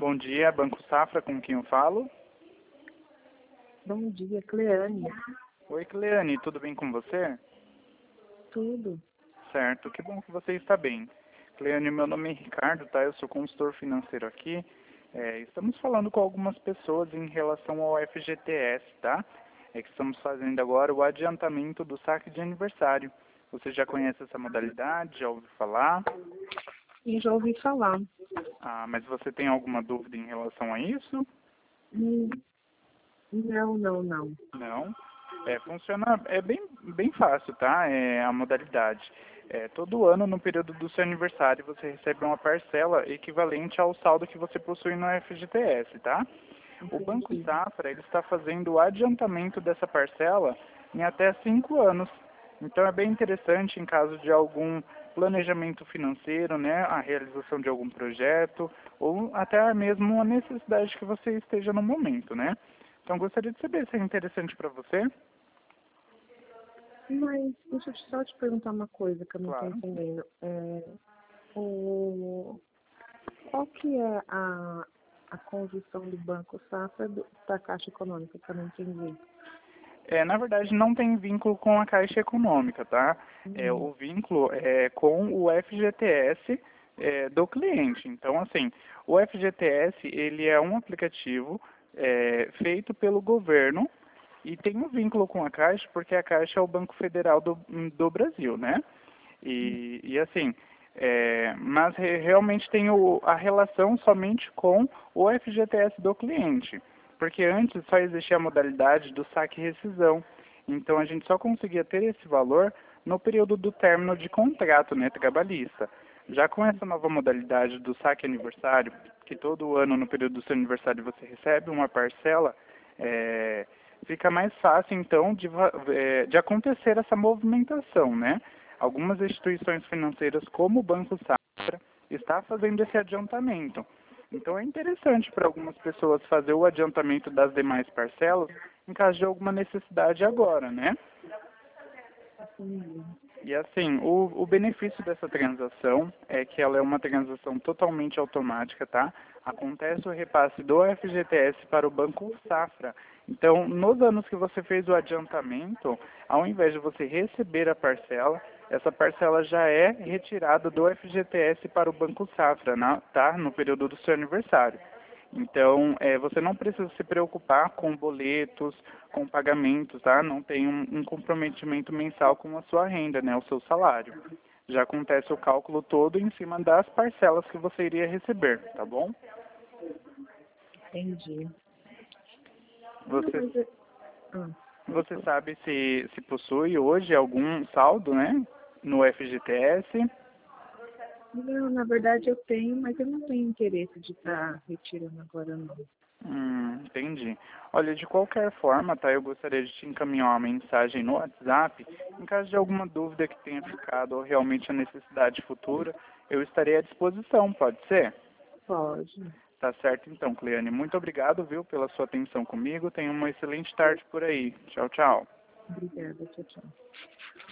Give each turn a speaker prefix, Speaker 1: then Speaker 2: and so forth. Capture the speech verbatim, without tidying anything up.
Speaker 1: Bom dia, Banco Safra, com quem eu falo?
Speaker 2: Bom dia, Cleane.
Speaker 1: Oi, Cleane, tudo bem com você?
Speaker 2: Tudo.
Speaker 1: Certo, que bom que você está bem. Cleane, meu nome é Ricardo, tá? Eu sou consultor financeiro aqui. É, estamos falando com algumas pessoas em relação ao F G T S, tá? É que estamos fazendo agora o adiantamento do saque de aniversário. Você já conhece essa modalidade? Já ouviu falar?
Speaker 2: E já ouvi falar.
Speaker 1: Ah, mas você tem alguma dúvida em relação a isso?
Speaker 2: Hum, Não, não, não.
Speaker 1: Não. É, funciona, é bem, bem fácil, tá? É a modalidade. É, todo ano, no período do seu aniversário, você recebe uma parcela equivalente ao saldo que você possui no F G T S, tá? O Banco
Speaker 2: Entendi.
Speaker 1: Safra, ele está fazendo o adiantamento dessa parcela em até cinco anos. Então, é bem interessante em caso de algum planejamento financeiro, né? A realização de algum projeto ou até mesmo a necessidade que você esteja no momento, né? Então, gostaria de saber se é interessante para você.
Speaker 2: Mas deixa eu só te perguntar uma coisa que eu não estou
Speaker 1: Claro.
Speaker 2: entendendo. É, o, qual que é a, a condição do Banco Safra do- da Caixa Econômica, que eu não entendi?
Speaker 1: É, na verdade, não tem vínculo com a Caixa Econômica, tá? É,
Speaker 2: Hum,
Speaker 1: o vínculo é com o F G T S é, do cliente. Então, assim, o F G T S, ele é um aplicativo é, feito pelo governo e tem um vínculo com a Caixa, porque a Caixa é o Banco Federal do, do Brasil, né? E, e assim, é, mas re- realmente tem o, a relação somente com o F G T S do cliente, porque antes só existia a modalidade do saque e rescisão, então a gente só conseguia ter esse valor no período do término de contrato, né, trabalhista. Já com essa nova modalidade do saque aniversário, que todo ano no período do seu aniversário você recebe uma parcela, é, fica mais fácil então de, va- é, de acontecer essa movimentação, né? Algumas instituições financeiras, como o Banco Safra, está fazendo esse adiantamento. Então é interessante para algumas pessoas fazer o adiantamento das demais parcelas em caso de alguma necessidade agora, né?
Speaker 2: entendi.
Speaker 1: E assim, o, o benefício dessa transação é que ela é uma transação totalmente automática, tá? Acontece o repasse do F G T S para o Banco Safra. Então, nos anos que você fez o adiantamento, ao invés de você receber a parcela, essa parcela já é retirada do F G T S para o Banco Safra, na- tá? No período do seu aniversário. Então, é, você não precisa se preocupar com boletos, com pagamentos, tá? Não tem um, um comprometimento mensal com a sua renda, né? O seu salário. Já acontece o cálculo todo em cima das parcelas que você iria receber, tá bom?
Speaker 2: Entendi. Não,
Speaker 1: Você,
Speaker 2: mas é... Ah, pode
Speaker 1: você
Speaker 2: falar.
Speaker 1: sabe se, se possui hoje algum saldo, né? No F G T S?
Speaker 2: Não, na verdade eu tenho, mas eu não tenho interesse de estar retirando agora não.
Speaker 1: Hum, entendi. Olha, de qualquer forma, tá? Eu gostaria de te encaminhar uma mensagem no WhatsApp. Em caso de alguma dúvida que tenha ficado ou realmente a necessidade futura, eu estarei à disposição, pode ser?
Speaker 2: Pode.
Speaker 1: Tá certo então, Cleane. Muito obrigado, viu, pela sua atenção comigo. Tenha uma excelente tarde por aí. Tchau, tchau.
Speaker 2: Obrigada, tchau, tchau.